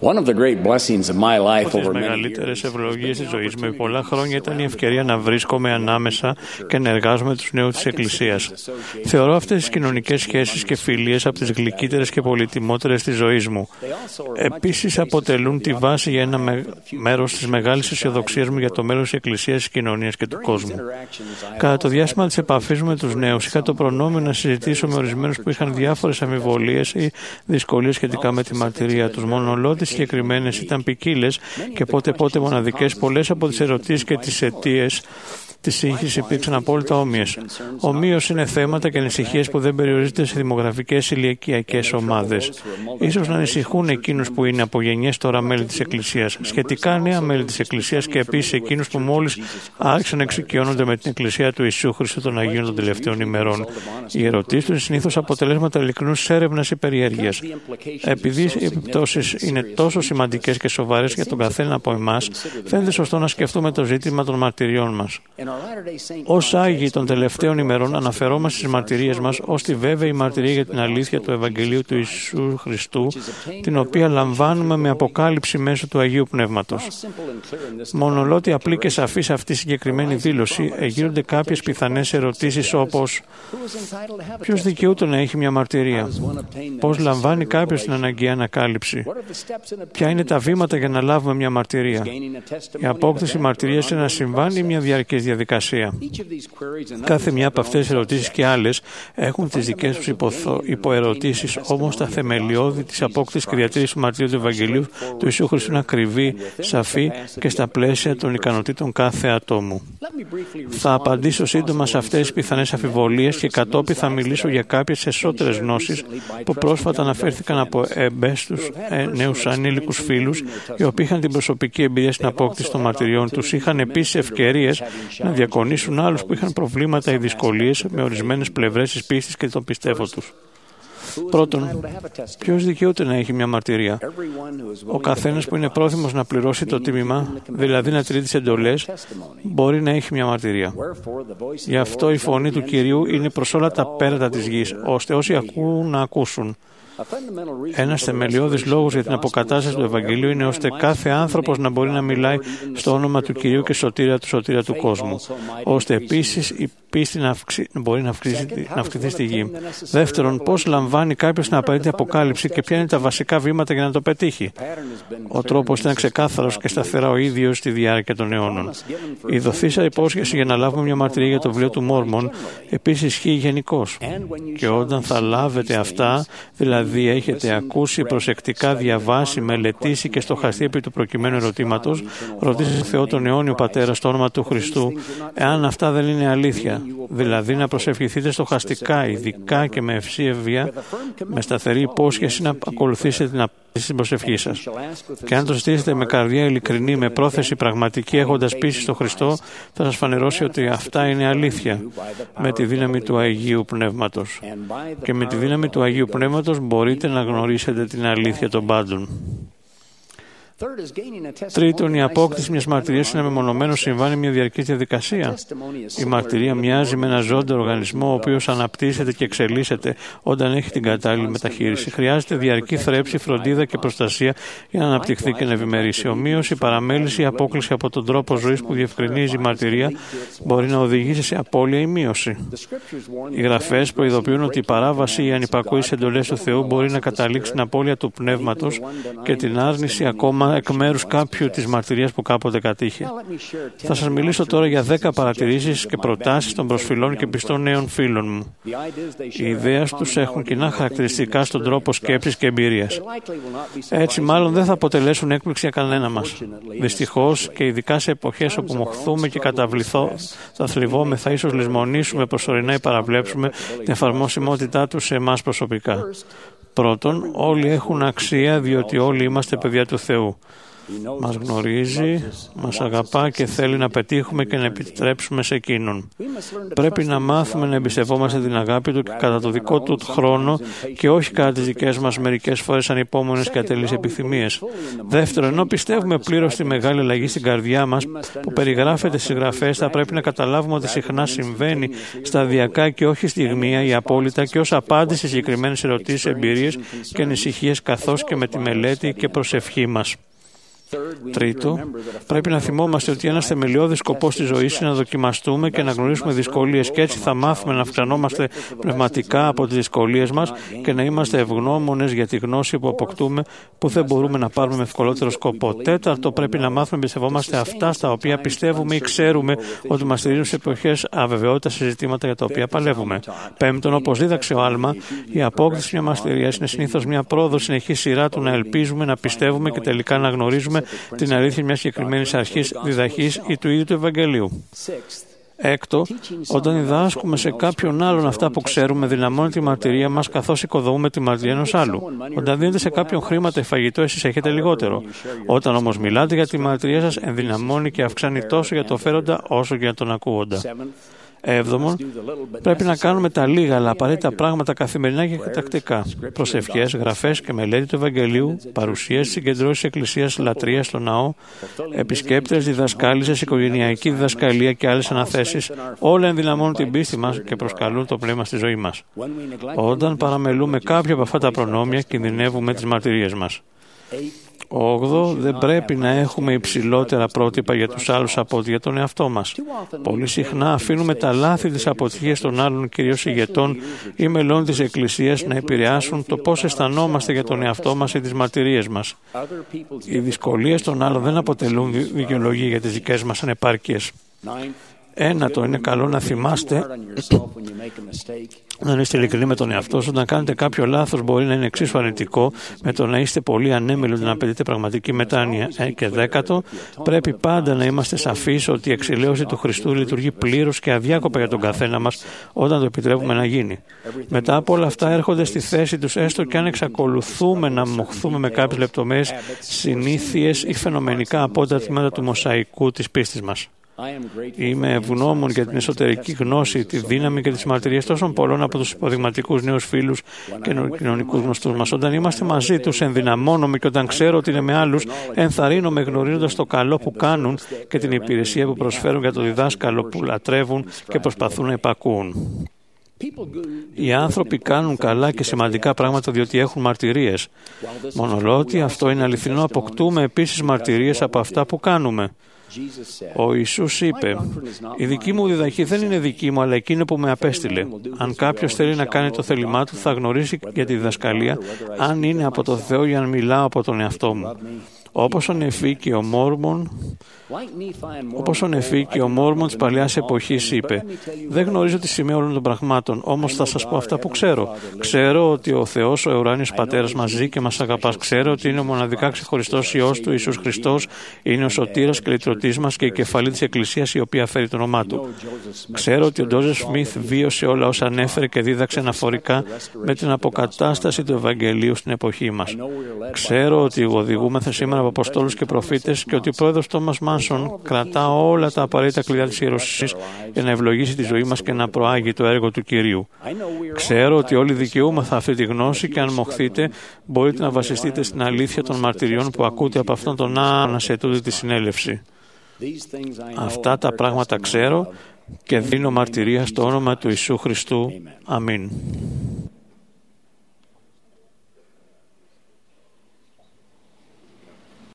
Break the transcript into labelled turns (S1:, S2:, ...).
S1: Από τις μεγαλύτερες ευλογίες της ζωής μου πολλά χρόνια ήταν η ευκαιρία να βρίσκομαι ανάμεσα και να εργάζομαι με τους νέους της Εκκλησίας. Θεωρώ αυτές τις κοινωνικές σχέσεις και φιλίες από τις γλυκύτερες και πολυτιμότερες της ζωής μου. Επίσης αποτελούν τη βάση για ένα μέρος της μεγάλης αισιοδοξίας μου για το μέλλον της Εκκλησίας, της κοινωνίας και του κόσμου. Κατά το διάστημα της επαφής μου με τους νέους, είχα το προνόμιο να συζητήσω με ορισμένους που είχαν διάφορες αμφιβολίες ή δυσκολίες σχετικά με τη μαρτυρία τους. Μονολότες συγκεκριμένες ήταν ποικίλες και πότε μοναδικές. Πολλές από τις ερωτήσεις και τις αιτίες της σύγχυσης υπήρξαν απόλυτα όμοιες. Ομοίως είναι θέματα και ανησυχίες που δεν περιορίζονται σε δημογραφικές ηλικιακές ομάδες. Ίσως να ανησυχούν εκείνους που είναι από γενιές τώρα μέλη της Εκκλησίας, σχετικά νέα μέλη της Εκκλησίας και επίσης εκείνους που μόλις άρχισαν να εξοικειώνονται με την Εκκλησία του Ιησού Χριστού των Αγίων των τελευταίων ημερών. Οι ερωτήσεις τους είναι συνήθως αποτελέσματα ειλικρινούς έρευνας ή περιέργειας. Επειδή οι επιπτώσεις είναι τόσο σημαντικές και σοβαρές για τον καθένα από εμάς, φαίνεται σωστό να σκεφτούμε το ζήτημα των μαρτυριών μας. Ως Άγιοι των τελευταίων ημερών αναφερόμαστε στις μαρτυρίες μας ως τη βέβαιη μαρτυρία για την αλήθεια του Ευαγγελίου του Ιησού Χριστού, την οποία λαμβάνουμε με αποκάλυψη μέσω του Αγίου Πνεύματος. Μονολότι απλή και σαφή σε αυτή τη συγκεκριμένη δήλωση εγείρονται κάποιες πιθανές ερωτήσεις όπως ποιος δικαιούται να έχει μια μαρτυρία, πώς λαμβάνει κάποιος την αναγκαία ανακάλυψη, ποια είναι τα βήματα για να λάβουμε μια μαρτυρία, η απόκτηση μαρτυρίας είναι να συμβάνει ή μια διαρκής διαδικασία. Κάθε μια από αυτές τις ερωτήσεις και άλλες έχουν τις δικές τους υποερωτήσεις, όμως τα θεμελιώδη της απόκτησης και διατήρησης του μαρτυρίου του Ευαγγελίου του Ιησού Χριστού είναι ακριβή, σαφή και στα πλαίσια των ικανοτήτων κάθε ατόμου. Θα απαντήσω σύντομα σε αυτές τις πιθανές αμφιβολίες και κατόπιν θα μιλήσω για κάποιες εσωτερικές γνώσεις που πρόσφατα αναφέρθηκαν από εμπέστους νέους ανήλικους φίλους, οι οποίοι είχαν την προσωπική εμπειρία στην απόκτηση των μαρτυριών τους. Είχαν επίσης ευκαιρίες να διακονήσουν άλλους που είχαν προβλήματα ή δυσκολίες με ορισμένες πλευρές της πίστης και των πιστεύω τους. Πρώτον, ποιος δικαιούται να έχει μια μαρτυρία? Ο καθένας που είναι πρόθυμος να πληρώσει το τίμημα, δηλαδή να τηρεί τις εντολές, μπορεί να έχει μια μαρτυρία. Γι' αυτό η φωνή του Κυρίου είναι προς όλα τα πέρατα της γης, ώστε όσοι ακούν να ακούσουν. Ένας θεμελιώδης λόγος για την αποκατάσταση του Ευαγγελίου είναι ώστε κάθε άνθρωπος να μπορεί να μιλάει στο όνομα του Κυρίου και σωτήρα του κόσμου, ώστε επίσης η πίστη να μπορεί να αυξηθεί στη γη. Δεύτερον, πώς λαμβάνει κάποιος την απαραίτητη αποκάλυψη και ποια είναι τα βασικά βήματα για να το πετύχει. Ο τρόπος ήταν ξεκάθαρος και σταθερά ο ίδιος στη διάρκεια των αιώνων. Η δοθήσα υπόσχεση για να λάβουμε μια μαρτυρία για το βιβλίο του Μόρμον επίσης ισχύει γενικώς. Και όταν θα λάβετε αυτά, δηλαδή έχετε ακούσει, προσεκτικά διαβάσει, μελετήσει και στοχαστεί επί του προκειμένου ερωτήματος, ρωτήστε τον Θεό τον αιώνιο Πατέρα στο όνομα του Χριστού, εάν αυτά δεν είναι αλήθεια. Δηλαδή να προσευχηθείτε στοχαστικά, ειδικά και με ευσέβεια, με σταθερή υπόσχεση να ακολουθήσετε την απάντηση στην προσευχή σας. Και αν το ζητήσετε με καρδιά ειλικρινή, με πρόθεση πραγματική, έχοντας πίστη στο Χριστό, θα σας φανερώσει ότι αυτά είναι αλήθεια με τη δύναμη του Αγίου Πνεύματος. Και με τη δύναμη του Αγίου Πνεύματος μπορείτε να γνωρίσετε την αλήθεια των πάντων. Τρίτον, η απόκτηση μιας μαρτυρίας είναι μεμονωμένο συμβάνει μια διαρκή διαδικασία. Η μαρτυρία μοιάζει με ένα ζώντο οργανισμό, ο οποίος αναπτύσσεται και εξελίσσεται όταν έχει την κατάλληλη μεταχείριση. Χρειάζεται διαρκή θρέψη, φροντίδα και προστασία για να αναπτυχθεί και να ευημερήσει. Ομοίως, η παραμέληση ή απόκληση από τον τρόπο ζωής που διευκρινίζει η μαρτυρία μπορεί να οδηγήσει σε απώλεια ή μείωση. Οι γραφές προειδοποιούν ότι η παράβαση ή η ανυπακούη σε εντολές του Θεού μπορεί να καταλήξει στην απώλεια του πνεύματος και την άρνηση ακόμα εκ μέρους κάποιου της μαρτυρίας που κάποτε κατήχε. Θα σας μιλήσω τώρα για 10 παρατηρήσεις και προτάσεις των προσφυλών και πιστών νέων φίλων μου. Οι ιδέες τους έχουν κοινά χαρακτηριστικά στον τρόπο σκέψης και εμπειρίας. Έτσι, μάλλον δεν θα αποτελέσουν έκπληξη για κανένα μας. Δυστυχώς, και ειδικά σε εποχές όπου μοχθούμε και θα θλιβόμεθα, ίσως λησμονήσουμε προσωρινά ή παραβλέψουμε την εφαρμόσιμότητά τους σε εμάς προσωπικά. Πρώτον, όλοι έχουν αξία διότι όλοι είμαστε παιδιά του Θεού. Μας γνωρίζει, μας αγαπά και θέλει να πετύχουμε και να επιτρέψουμε σε Εκείνον. Πρέπει να μάθουμε να εμπιστευόμαστε την αγάπη Του και κατά το δικό Του χρόνο και όχι κατά τις δικές μας μερικές φορές ανυπόμονες και ατελείς επιθυμίες. Δεύτερον, ενώ πιστεύουμε πλήρως τη μεγάλη αλλαγή στην καρδιά μας που περιγράφεται στις Γραφές, θα πρέπει να καταλάβουμε ότι συχνά συμβαίνει σταδιακά και όχι στιγμία ή απόλυτα και ως απάντηση σε συγκεκριμένες ερωτήσεις, εμπειρίες και ανησυχίες, καθώς και με τη μελέτη και προσευχή μας. Τρίτο, πρέπει να θυμόμαστε ότι ένας θεμελιώδης σκοπός της ζωής είναι να δοκιμαστούμε και να γνωρίσουμε δυσκολίες και έτσι θα μάθουμε να αυξανόμαστε πνευματικά από τις δυσκολίες μας και να είμαστε ευγνώμονες για τη γνώση που αποκτούμε που δεν μπορούμε να πάρουμε με ευκολότερο σκοπό. Τέταρτο, πρέπει να μάθουμε να εμπιστευόμαστε αυτά στα οποία πιστεύουμε ή ξέρουμε ότι μας στηρίζουν σε εποχές αβεβαιότητας σε ζητήματα για τα οποία παλεύουμε. Πέμπτον, όπως δίδαξε ο Άλμα, η απόκτηση μια μαστηρίας είναι συνήθως μια πρόοδος συνεχής σειρά του να ελπίζουμε, να πιστεύουμε και τελικά να γνωρίζουμε την αλήθεια μιας συγκεκριμένης αρχής, διδαχής ή του ίδιου του Ευαγγελίου. Έκτο, όταν διδάσκουμε σε κάποιον άλλον αυτά που ξέρουμε, δυναμώνει τη μαρτυρία μας καθώς οικοδομούμε τη μαρτυρία ενός άλλου. Όταν δίνετε σε κάποιον χρήματα ή φαγητό, εσείς έχετε λιγότερο. Όταν όμως μιλάτε για τη μαρτυρία σας, ενδυναμώνει και αυξάνει τόσο για το φέροντα όσο και για τον ακούοντα. Έβδομον, πρέπει να κάνουμε τα λίγα αλλά απαραίτητα πράγματα καθημερινά και τακτικά. Προσευχές, γραφές και μελέτη του Ευαγγελίου, παρουσίες, συγκεντρώσεις εκκλησίας, λατρεία στο ναό, επισκέπτες, διδασκάλισσες, οικογενειακή διδασκαλία και άλλες αναθέσεις, όλα ενδυναμώνουν την πίστη μας και προσκαλούν το πνεύμα στη ζωή μας. Όταν παραμελούμε κάποια από αυτά τα προνόμια, κινδυνεύουμε τις μαρτυρίες μας. 8. Δεν πρέπει να έχουμε υψηλότερα πρότυπα για τους άλλους από ότι για τον εαυτό μας. Πολύ συχνά αφήνουμε τα λάθη της αποτυχίας των άλλων, κυρίως ηγετών ή μελών της Εκκλησίας, να επηρεάσουν το πώς αισθανόμαστε για τον εαυτό μας ή τις μαρτυρίες μας. Οι δυσκολίες των άλλων δεν αποτελούν δικαιολογία για τις δικές μας ανεπάρκειες. Ένατο, είναι καλό να θυμάστε να είστε ειλικρινοί με τον εαυτό σας. Όταν κάνετε κάποιο λάθος, μπορεί να είναι εξίσου αρνητικό με το να είστε πολύ ανέμελοι να απαιτείτε πραγματική μετάνοια. Και 10, πρέπει πάντα να είμαστε σαφείς ότι η εξηλαίωση του Χριστού λειτουργεί πλήρως και αδιάκοπα για τον καθένα μας όταν το επιτρέπουμε να γίνει. Μετά από όλα αυτά, έρχονται στη θέση τους, έστω και αν εξακολουθούμε να μοχθούμε με κάποιες λεπτομέρειες, συνήθειες ή φαινομενικά απότατα τμήματα του μοσαϊκού της πίστης μας. Είμαι ευγνώμων για την εσωτερική γνώση, τη δύναμη και τις μαρτυρίες τόσων πολλών από τους υποδειγματικούς νέους φίλους και κοινωνικούς γνωστούς μας. Όταν είμαστε μαζί τους, ενδυναμώνομαι και όταν ξέρω ότι είναι με άλλους, ενθαρρύνομαι γνωρίζοντας το καλό που κάνουν και την υπηρεσία που προσφέρουν για το διδάσκαλο που λατρεύουν και προσπαθούν να υπακούουν. Οι άνθρωποι κάνουν καλά και σημαντικά πράγματα διότι έχουν μαρτυρίες. Μονολότι αυτό είναι αληθινό, αποκτούμε επίσης μαρτυρίες από αυτά που κάνουμε. Ο Ιησούς είπε: «Η δική μου διδαχή δεν είναι δική μου, αλλά εκείνη που με απέστειλε. Αν κάποιος θέλει να κάνει το θέλημά του, θα γνωρίσει για τη διδασκαλία, αν είναι από το Θεό ή αν μιλάω από τον εαυτό μου». Όπως ο Νεφή και ο Μόρμον της παλιάς εποχής είπε: «Δεν γνωρίζω τη σημαία όλων των πραγμάτων, όμως θα σας πω αυτά που ξέρω. Ξέρω ότι ο Θεός, ο ουράνιος Πατέρας, μας ζει και μας αγαπά. Ξέρω ότι είναι ο μοναδικά ξεχωριστός Υιός του, Ιησούς Χριστός, είναι ο σωτήρας και λυτρωτής μας και η κεφαλή της Εκκλησίας η οποία φέρει το όνομά του. Ξέρω ότι ο Τζόζεφ Σμιθ βίωσε όλα όσα ανέφερε και δίδαξε αναφορικά με την αποκατάσταση του Ευαγγελίου στην εποχή μας. Ξέρω ότι οδηγούμεθα σήμερα από αποστόλους και προφήτες και ότι ο πρόεδρος Τόμας Μάνσον κρατά όλα τα απαραίτητα κλειδιά της ιεροσύνης για να ευλογήσει τη ζωή μας και να προάγει το έργο του Κυρίου. Ξέρω ότι όλοι δικαιούμαθα αυτή τη γνώση και αν μοχθείτε μπορείτε να βασιστείτε στην αλήθεια των μαρτυριών που ακούτε από αυτόν τον ανασετούτη τη συνέλευση. Αυτά τα πράγματα ξέρω και δίνω μαρτυρία στο όνομα του Ιησού Χριστού. Αμήν».